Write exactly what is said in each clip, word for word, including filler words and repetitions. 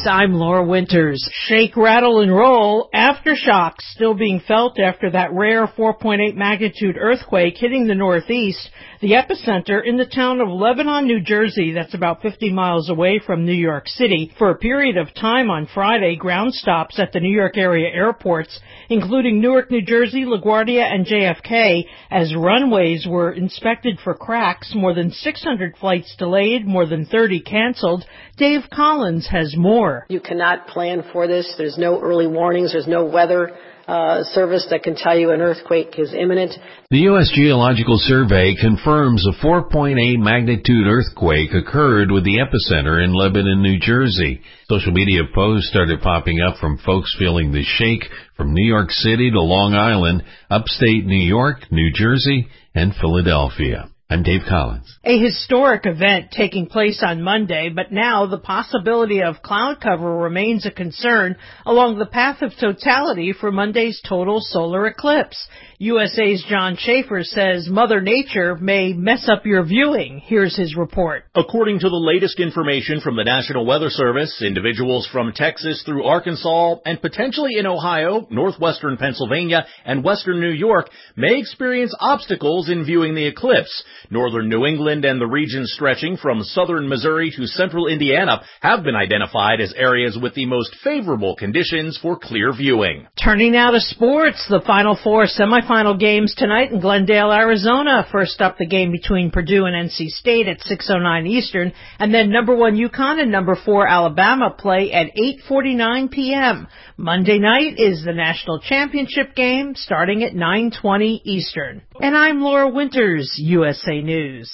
News, I'm Laura Winters. Shake, rattle, and roll. Aftershocks still being felt after that rare four point eight magnitude earthquake hitting the Northeast. The epicenter in the town of Lebanon, New Jersey, that's about fifty miles away from New York City. For a period of time on Friday, ground stops at the New York area airports, including Newark, New Jersey, LaGuardia, and J F K, as runways were inspected for cracks. More than six hundred flights delayed, more than thirty canceled. Dave Collins has more. You cannot plan for this. There's no early warnings. There's no weather uh, service that can tell you an earthquake is imminent. The U S Geological Survey confirms a four point eight magnitude earthquake occurred with the epicenter in Lebanon, New Jersey. Social media posts started popping up from folks feeling the shake from New York City to Long Island, upstate New York, New Jersey, and Philadelphia. I'm Dave Collins. A historic event taking place on Monday, but now the possibility of cloud cover remains a concern along the path of totality for Monday's total solar eclipse. U S A's John Schaefer says Mother Nature may mess up your viewing. Here's his report. According to the latest information from the National Weather Service, individuals from Texas through Arkansas and potentially in Ohio, northwestern Pennsylvania, and western New York may experience obstacles in viewing the eclipse. Northern New England and the regions stretching from southern Missouri to central Indiana have been identified as areas with the most favorable conditions for clear viewing. Turning now to sports, the Final Four semifinal games tonight in Glendale, Arizona. First up, the game between Purdue and N C State at six oh nine Eastern, and then number one UConn and number four Alabama play at eight forty-nine p.m. Monday night is the national championship game starting at nine twenty Eastern. And I'm Laura Winters, U S A News.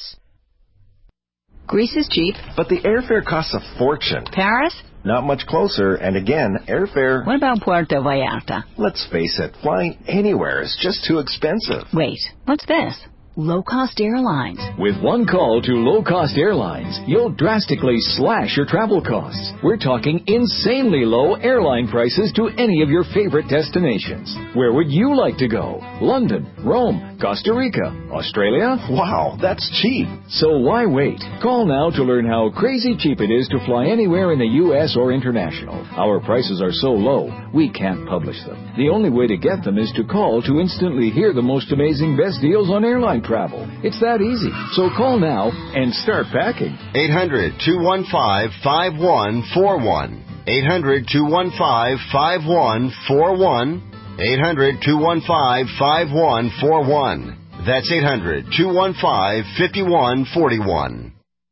Greece is cheap. But the airfare costs a fortune. Paris? Not much closer, and again, airfare... What about Puerto Vallarta? Let's face it, flying anywhere is just too expensive. Wait, what's this? Low-cost airlines. With one call to low-cost airlines, you'll drastically slash your travel costs. We're talking insanely low airline prices to any of your favorite destinations. Where would you like to go? London, Rome, Costa Rica, Australia? Wow, that's cheap. So why wait? Call now to learn how crazy cheap it is to fly anywhere in the U S or international. Our prices are so low, we can't publish them. The only way to get them is to call to instantly hear the most amazing best deals on airline travel. It's that easy. So call now and start packing. eight hundred, two one five, five one four one. eight hundred, two one five, five one four one. eight hundred, two one five, five one four one. That's eight hundred, two one five, five one four one.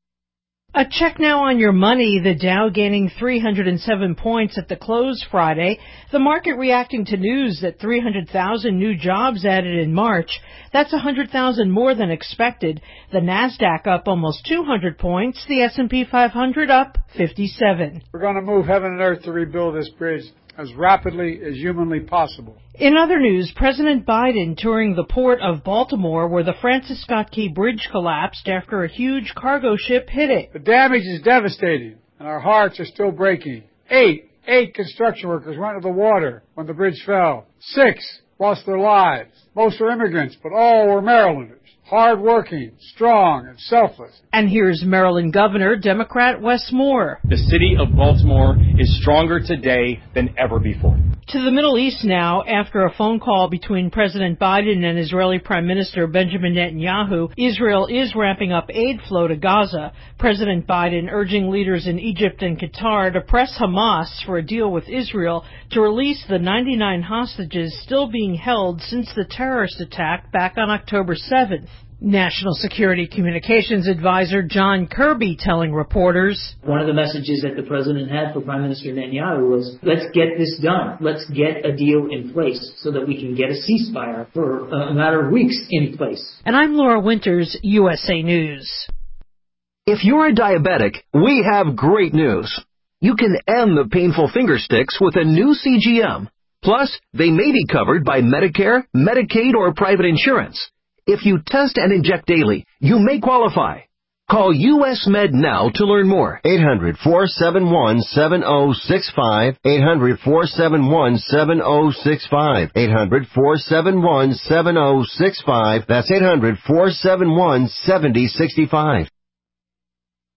A check now on your money, the Dow gaining three hundred seven points at the close Friday. The market reacting to news that three hundred thousand new jobs added in March. That's one hundred thousand more than expected. The NASDAQ up almost two hundred points. The S and P five hundred up fifty-seven. We're going to move heaven and earth to rebuild this bridge as rapidly as humanly possible. In other news, President Biden touring the port of Baltimore where the Francis Scott Key Bridge collapsed after a huge cargo ship hit it. The damage is devastating, and our hearts are still breaking. Eight, eight construction workers went into the water when the bridge fell. Six lost their lives. Most are immigrants, but all were Marylanders. Hard-working, strong, and selfless. And here's Maryland Governor, Democrat Wes Moore. The city of Baltimore is stronger today than ever before. To the Middle East now, after a phone call between President Biden and Israeli Prime Minister Benjamin Netanyahu, Israel is ramping up aid flow to Gaza. President Biden urging leaders in Egypt and Qatar to press Hamas for a deal with Israel to release the ninety-nine hostages still being held since the terrorist attack back on October seventh. National Security Communications Advisor John Kirby telling reporters, one of the messages that the president had for Prime Minister Netanyahu was, let's get this done. Let's get a deal in place so that we can get a ceasefire for a matter of weeks in place. And I'm Laura Winters, U S A News. If you're a diabetic, we have great news. You can end the painful finger sticks with a new C G M. Plus, they may be covered by Medicare, Medicaid, or private insurance. If you test and inject daily, you may qualify. Call U S Med now to learn more. eight hundred, four seven one, seven oh six five. eight hundred, four seven one, seven oh six five. eight hundred, four seven one, seven oh six five. That's eight hundred, four seven one, seven oh six five.